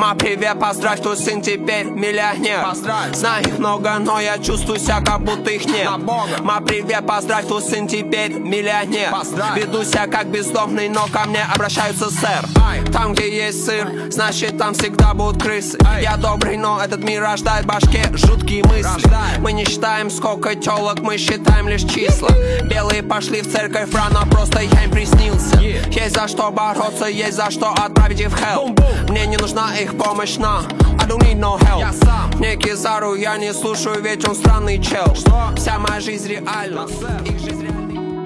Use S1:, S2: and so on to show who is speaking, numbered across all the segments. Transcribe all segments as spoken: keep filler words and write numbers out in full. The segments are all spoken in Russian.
S1: Ма, привет, поздравь, твой сын теперь миллионер. Поздравь. Знаю их много, но я чувствую себя, как будто их нет. Ма, привет, поздравь, твой сын теперь миллионер. Поздравь. Веду себя как бездомный, но ко мне обращаются сэр. Ай. Там, где есть сыр, значит там всегда будут крысы. Ай. Я добрый, но этот мир рождает в башке жуткие мысли. Рождает. Мы не считаем, сколько телок, мы считаем лишь числа. Белые пошли в церковь рано, просто я им приснился. Yeah. Есть за что бороться, есть за что отправить их в hell. Мне не нужна их помощь, на I don't need no help. Я сам. Мне Кизару я не слушаю, ведь он странный чел. Что? Вся моя жизнь реальна, их жизнь реальна.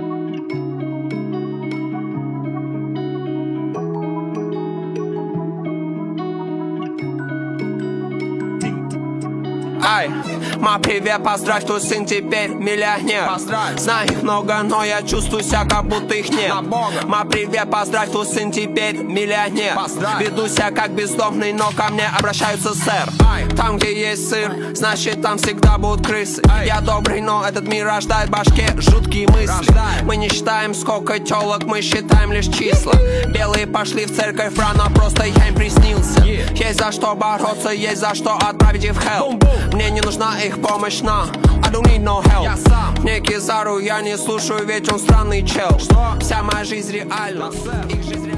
S1: Ай, ма, привет, поздравь, твой сын теперь миллионер. Поздравь. Знаю их много, но я чувствую себя, как будто их нет. Ма, привет, поздравь, твой сын теперь миллионер. Поздравь. Веду себя как бездомный, но ко мне обращаются сэр. Ай. Там, где есть сыр, значит там всегда будут крысы. Ай. Я добрый, но этот мир рождает в башке жуткие мысли. Рождает. Мы не считаем, сколько телок, мы считаем лишь числа. Белые пошли в церковь рано, просто я им приснился. Yeah. Есть за что бороться, есть за что отправить их в hell. Мне не нужна их помощь, на I don't need no help. Я сам. Мне Кизару я не слушаю, ведь он странный чел. Что? Вся моя жизнь реальна, их жизнь реальна.